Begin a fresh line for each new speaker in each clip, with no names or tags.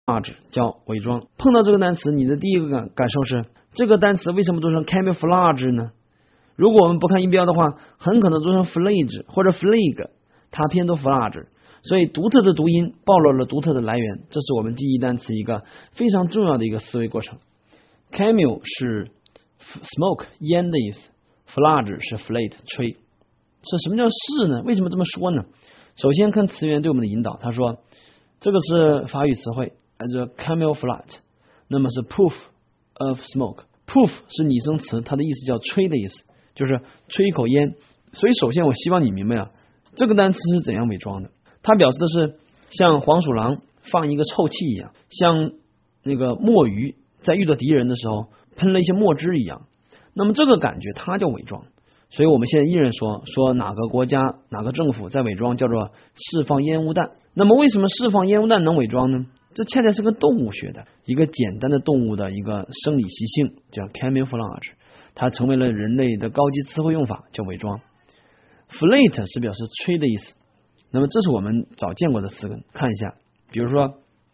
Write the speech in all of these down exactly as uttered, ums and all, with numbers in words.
camouflage 叫伪装。碰到这个单词，你的第一个感感受是这个单词为什么读成 camouflage 呢？如果我们不看音标的话，很可能读成 flag 或者 flag， 它偏读 flag， 所以独特的读音暴露了独特的来源，这是我们记忆单词一个非常重要的一个思维过程。Camel 是 smoke 烟的意思， flag 是 flate 吹。这什么叫是呢？为什么这么说呢？首先看词源对我们的引导，他说这个是法语词汇，叫 camouflage， 那么是 proof of smoke。proof 是拟声词，它的意思叫吹的意思，就是吹一口烟。所以首先我希望你明白啊，这个单词是怎样伪装的。它表示的是像黄鼠狼放一个臭气一样，像那个墨鱼在遇到敌人的时候喷了一些墨汁一样，那么这个感觉它叫伪装。所以我们现在依然说说哪个国家哪个政府在伪装，叫做释放烟雾弹。那么为什么释放烟雾弹能伪装呢？这恰恰是个动物学的一个简单的动物的一个生理习性，叫 camouflage， 它成为了人类的高级词汇用法，叫伪装。flate 是表示吹的意思，那么这是我们早见过的词根，看一下，比如说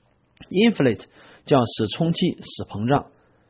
inflate 叫使充气使膨胀，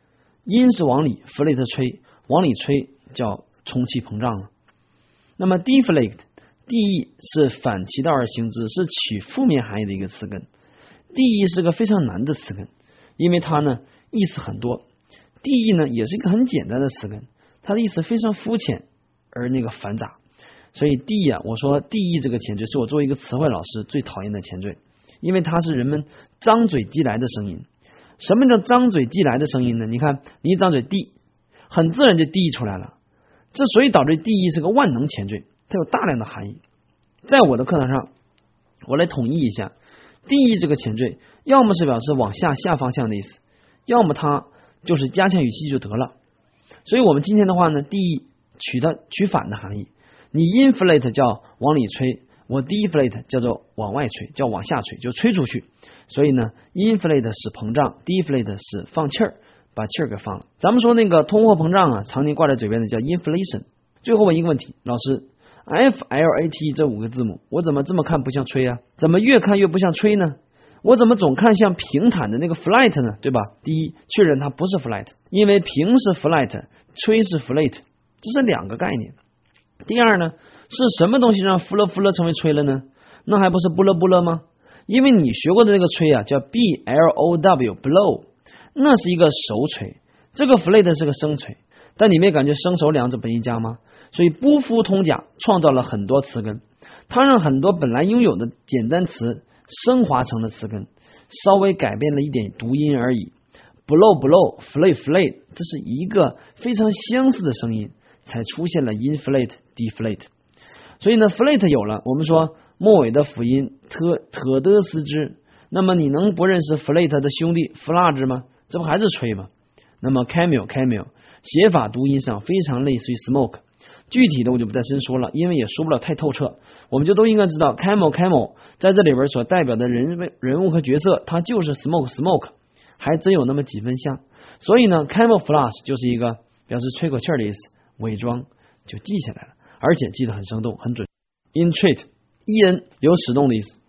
in 是往里， flate 吹，往里吹叫充气膨胀了。那么 deflate de 是反其道而行之，是取负面含义的一个词根。de 是个非常难的词根，因为它呢意思很多。de 呢也是一个很简单的词根，它的意思非常肤浅而那个繁杂。所以 de 啊，我说 de 这个前缀是我作为一个词汇老师最讨厌的前缀，因为它是人们张嘴即来的声音。什么叫张嘴即来的声音呢？你看你一张嘴 de， 很自然就 de 出来了。之所以导致 de 是个万能前缀，它有大量的含义。在我的课堂上，我来统一一下 de 这个前缀，要么是表示往下下方向的意思，要么它就是加强语气就得了。所以我们今天的话呢 de 取它取反的含义，你 inflate 叫往里吹，我 deflate 叫做往外吹，叫往下吹，就吹出去。所以呢 inflate 是膨胀， deflate 是放气儿，把气儿给放了。咱们说那个通货膨胀啊，常年挂在嘴边的叫 inflation。 最后问一个问题，老师 F L A T 这五个字母我怎么这么看不像吹啊？怎么越看越不像吹呢？我怎么总看像平坦的那个 flight 呢？对吧？第一，确认它不是 flight， 因为平是 flight， 吹是 flate， 这是两个概念。第二呢，是什么东西让呼了呼了成为吹了呢？那还不是不了不了吗？因为你学过的那个吹啊叫 B L O W blow， 那是一个手吹，这个 flate 是个声吹，但你没感觉声手两者本一家吗？所以不夫通假创造了很多词根，它让很多本来拥有的简单词升华成了词根，稍微改变了一点读音而已。 blow blow flate flate 这是一个非常相似的声音，才出现了 inflate deflate。 所以呢 flate 有了，我们说末尾的辅音特特的斯之，那么你能不认识 flate 的兄弟 flage 吗？这不还是吹吗？那么 camel camel 写法读音上非常类似于 smoke， 具体的我就不再深说了，因为也说不了太透彻。我们就都应该知道 camel camel 在这里边所代表的人人物和角色，它就是 smoke smoke， 还真有那么几分像。所以呢 camouflage 就是一个表示吹口气的意思，伪装就记下来了，而且记得很生动很准。intreat en 有使动的意思，